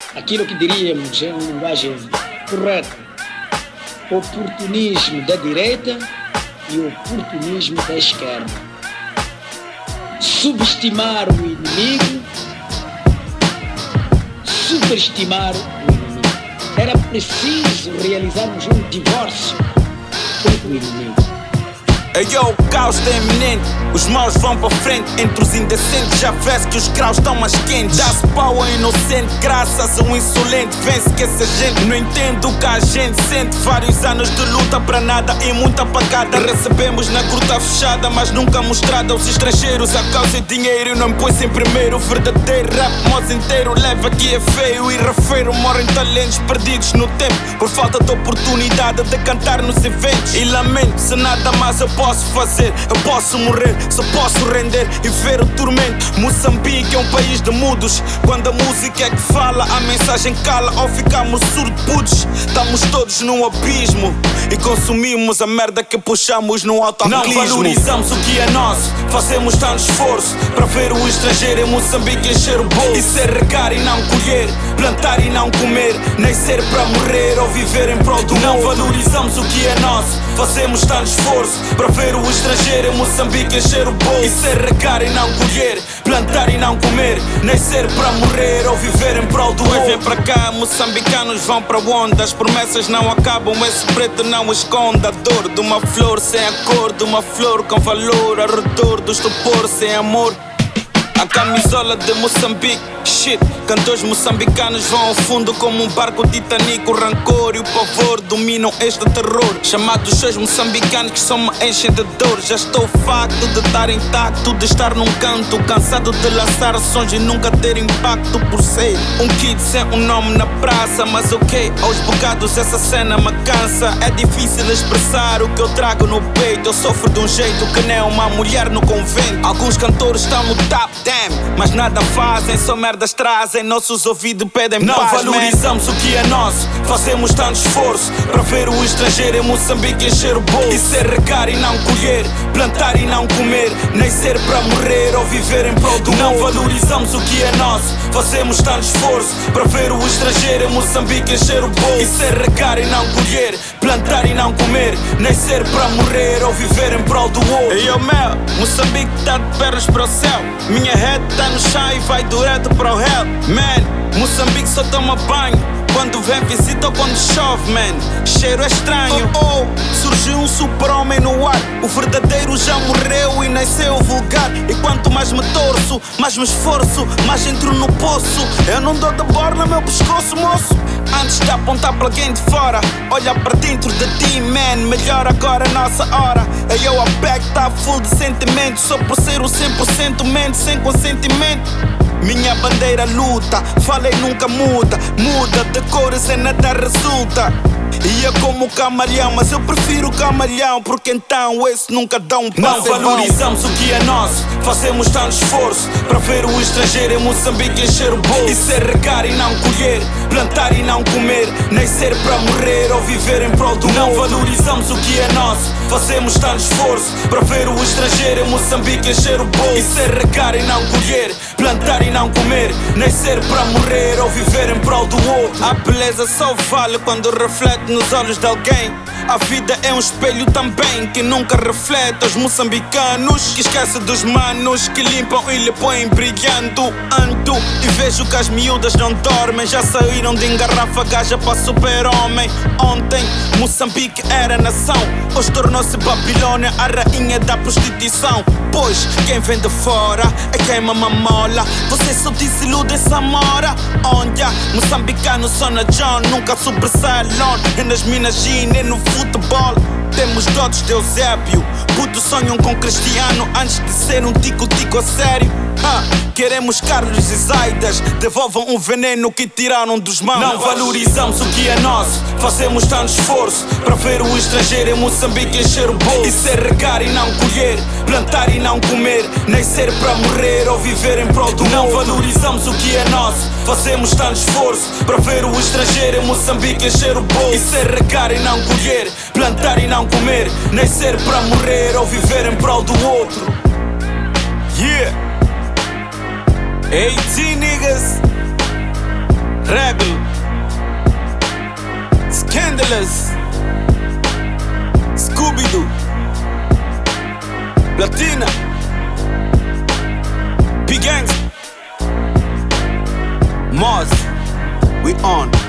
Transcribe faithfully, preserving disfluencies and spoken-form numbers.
aquilo que diríamos em linguagem correta, oportunismo da direita e oportunismo da esquerda. Subestimar o inimigo, superestimar o inimigo. Era preciso realizarmos um divórcio com o inimigo. Ei, yo, o caos está iminente. Os maus vão para frente. Entre os indecentes já vê-se que os graus estão mais quentes. Dá-se pau ao inocente, graças a um insolente. Vence que essa gente não entende o que a gente sente. Vários anos de luta para nada e muita pagada. Recebemos na gruta fechada, mas nunca mostrada aos estrangeiros. A causa é dinheiro e não me põe-se em primeiro. O verdadeiro rap, moço inteiro, leva que é feio e refeiro. Morrem talentos perdidos no tempo por falta de oportunidade de cantar nos eventos. E lamento, se nada mais eu posso fazer, eu posso morrer, só posso render e ver o tormento. Moçambique é um país de mudos. Quando a música é que fala, a mensagem cala ou ficamos surdos. Estamos todos num abismo e consumimos a merda que puxamos no autoaclismo. Não valorizamos o que é nosso, fazemos tanto esforço para ver o estrangeiro em Moçambique encher o bolso. E ser regar e não colher, plantar e não comer, nem ser para morrer ou viver em prol do outro. Não valorizamos o que é nosso, fazemos tanto esforço para ver o estrangeiro em Moçambique encher o bolso. E ser regar e não colher, plantar e não comer, nem ser para morrer ou viver em prol do outro. Vem para cá, moçambicanos vão para onde as promessas não acabam, esse preto não esconde a dor de uma flor sem a cor de uma flor com valor, a redor do estupor sem amor. A camisola de Moçambique, shit. Cantores moçambicanos vão ao fundo como um barco Titanic. O rancor e o pavor dominam este terror. Chamados seus moçambicanos que só me enchem de dor. Já estou facto de estar intacto, de estar num canto, cansado de lançar sons e nunca ter impacto por ser um kid sem um nome na praça. Mas ok, aos bocados essa cena me cansa. É difícil expressar o que eu trago no peito. Eu sofro de um jeito que nem uma mulher no convento. Alguns cantores estão no top, damn, mas nada fazem, só merdas trazem. Nossos ouvidos pedem não paz. Não valorizamos man. O que é nosso, fazemos tanto esforço para ver o estrangeiro em Moçambique encher o bolso. E ser regar e não colher, plantar e não comer, nem ser para morrer ou viver em prol do não outro. Valorizamos o que é nosso, fazemos tanto esforço para ver o estrangeiro em Moçambique encher o bolso. E ser regar e não colher, plantar e não comer, nem ser para morrer ou viver em prol do outro. E eu, meu, Moçambique tá de pernas para o céu. Minha head tá no chão e vai direto para o hell. Man, Moçambique só toma banho quando vem visita ou quando chove, man. Cheiro é estranho. Oh, oh, surgiu um super-homem no ar. O verdadeiro já morreu e nasceu vulgar. E quanto mais me torço, mais me esforço, mais entro no poço. Eu não dou de borla meu pescoço, moço. Antes de apontar para alguém de fora, olha para dentro de ti, man. Melhor agora a nossa hora. Aí eu a back tá full de sentimento, só por ser o cem por cento mente sem consentimento. Minha bandeira luta, falei nunca muda. Muda de cores e nada resulta. E é como o camaleão, mas eu prefiro o camaleão, porque então esse nunca dá um passo. Não valorizamos o que é nosso, fazemos tanto esforço para ver o estrangeiro em Moçambique encher o bolso. E ser regar e não colher, plantar e não comer, nem ser para morrer ou viver em prol do não outro. Valorizamos o que é nosso, fazemos tanto esforço para ver o estrangeiro em Moçambique encher o bolso. E ser regar e não colher, plantar e não comer, nem ser para morrer ou viver em prol do outro. A beleza só vale quando reflete nos olhos de alguém. A vida é um espelho também que nunca reflete os moçambicanos, que esquece dos manos que limpam e lhe põem brilhando. Ando e vejo que as miúdas não dormem, já saíram de engarrafa gaja para super-homem. Ontem Moçambique era nação, hoje tornou-se Babilônia, a rainha da prostituição. Pois quem vem de fora é quem mama mola. Você só desilude essa mora. Olha, moçambicanos só na John, nunca sobressai alone. E nas minas e nem no futebol temos dotes de Eusébio. Putos sonham com Cristiano antes de ser um tico-tico a sério. Ah, queremos Carlos e Zaidas, devolvam o veneno que tiraram dos mãos. Não valorizamos o que é nosso, fazemos tanto esforço para ver o estrangeiro em Moçambique encher o bolso. E ser regar e não colher, plantar e não comer, nem ser para morrer ou viver em prol do não outro. Valorizamos o que é nosso, fazemos tanto esforço para ver o estrangeiro em Moçambique encher o bolso. E ser regar e não colher, plantar e não comer, nem ser para morrer ou viver em prol do outro. Yeah. AT niggas, Rebel, Scandalous, Scooby-Doo, Platina, P-Gangs, Mars, we on.